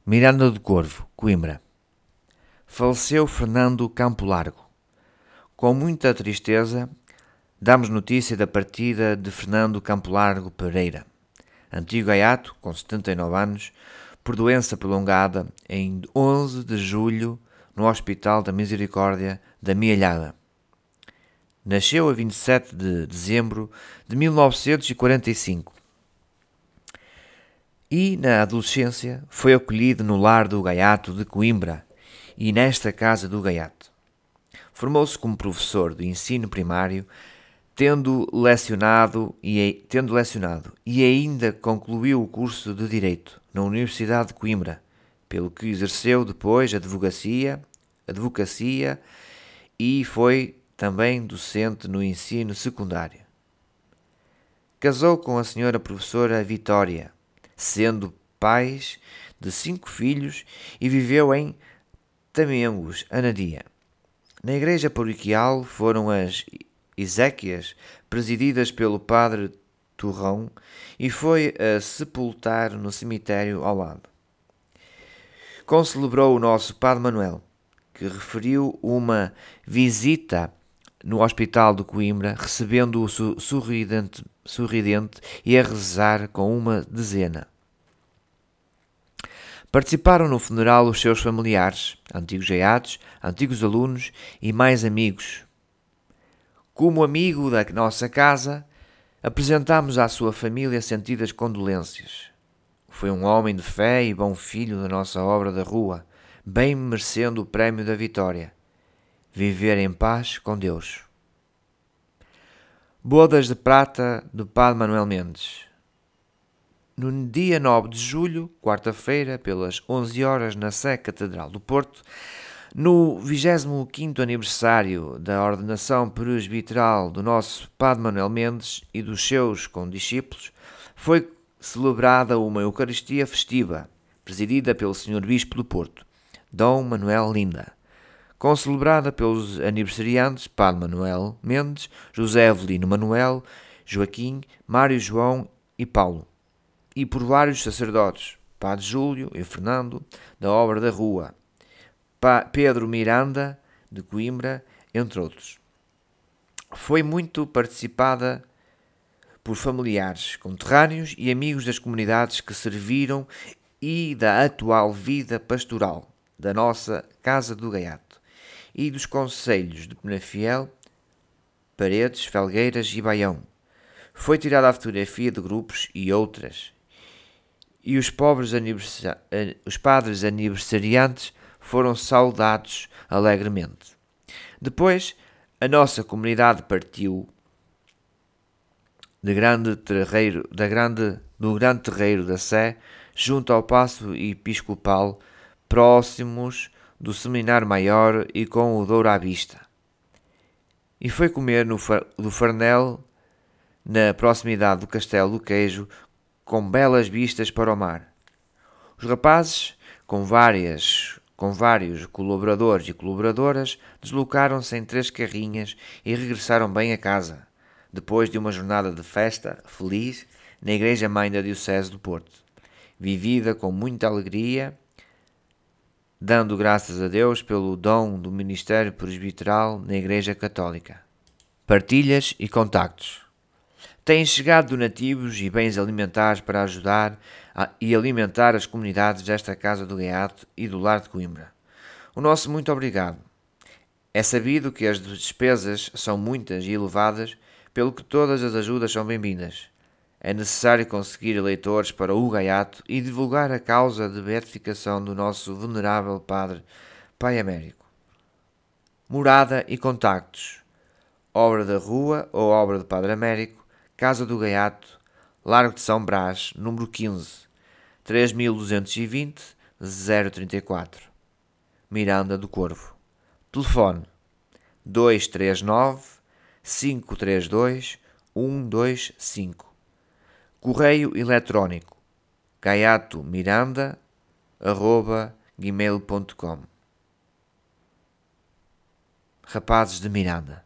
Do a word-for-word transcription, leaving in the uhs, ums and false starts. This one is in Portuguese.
Miranda do Corvo, Coimbra. Faleceu Fernando Campo Largo. Com muita tristeza, damos notícia da partida de Fernando Campo Largo Pereira, antigo gaiato, com setenta e nove anos, por doença prolongada, em onze de julho, no Hospital da Misericórdia da Mielhada. Nasceu a vinte e sete de dezembro de mil novecentos e quarenta e cinco e, na adolescência, foi acolhido no Lar do Gaiato de Coimbra e nesta Casa do Gaiato. Formou-se como professor de ensino primário, tendo lecionado, e, tendo lecionado e ainda concluiu o curso de Direito na Universidade de Coimbra, pelo que exerceu depois advocacia, advocacia e foi também docente no ensino secundário. Casou com a senhora professora Vitória, sendo pais de cinco filhos, e viveu em Tamengos, Anadia. Na igreja paroquial foram as exéquias presididas pelo padre Turrão e foi a sepultar no cemitério ao lado. Concelebrou o nosso padre Manuel, que referiu uma visita no Hospital de Coimbra, recebendo-o sorridente, sorridente e a rezar com uma dezena. Participaram no funeral os seus familiares, antigos gaiatos, antigos alunos e mais amigos. Como amigo da nossa casa, apresentámos à sua família sentidas condolências. Foi um homem de fé e bom filho da nossa obra da rua, bem merecendo o prémio da vitória. Viver em paz com Deus. Bodas de prata do padre Manuel Mendes. No dia nove de julho, quarta-feira, pelas onze horas, na Sé Catedral do Porto, no vigésimo quinto aniversário da ordenação presbiteral do nosso padre Manuel Mendes e dos seus condiscípulos, foi celebrada uma Eucaristia festiva, presidida pelo senhor Bispo do Porto, Dom Manuel Linda, concelebrada pelos aniversariantes Padre Manuel Mendes, José Evelino Manuel, Joaquim, Mário João e Paulo, e por vários sacerdotes, Padre Júlio e Fernando, da obra da rua, Pedro Miranda, de Coimbra, entre outros. Foi muito participada por familiares, conterrâneos e amigos das comunidades que serviram e da atual vida pastoral da nossa Casa do Gaiato e dos concelhos de Penafiel, Paredes, Felgueiras e Baião. Foi tirada a fotografia de grupos e outras, e os, pobres aniversa- os padres aniversariantes foram saudados alegremente. Depois, a nossa comunidade partiu de grande terreiro, da grande, do grande terreiro da Sé, junto ao Paço Episcopal, próximos do Seminário Maior e com o Douro à vista. E foi comer no do Farnel, na proximidade do Castelo do Queijo, com belas vistas para o mar. Os rapazes, com várias com vários colaboradores e colaboradoras, deslocaram-se em três carrinhas e regressaram bem a casa, depois de uma jornada de festa feliz na Igreja-Mãe da Diocese do Porto, vivida com muita alegria, dando graças a Deus pelo dom do ministério presbiteral na Igreja Católica. Partilhas e contactos. Têm chegado donativos e bens alimentares para ajudar a, e alimentar as comunidades desta Casa do Gaiato e do Lar de Coimbra. O nosso muito obrigado. É sabido que as despesas são muitas e elevadas, pelo que todas as ajudas são bem-vindas. É necessário conseguir eleitores para o Gaiato e divulgar a causa de beatificação do nosso venerável Padre Pai Américo. Morada e contactos. Obra da Rua ou Obra do Padre Américo, Casa do Gaiato, Largo de São Brás, número quinze, três mil duzentos e vinte, zero trinta e quatro. Miranda do Corvo. Telefone dois três nove, cinco três dois, um dois cinco. Correio eletrónico gaiatomiranda arroba gmail ponto com. Rapazes de Miranda.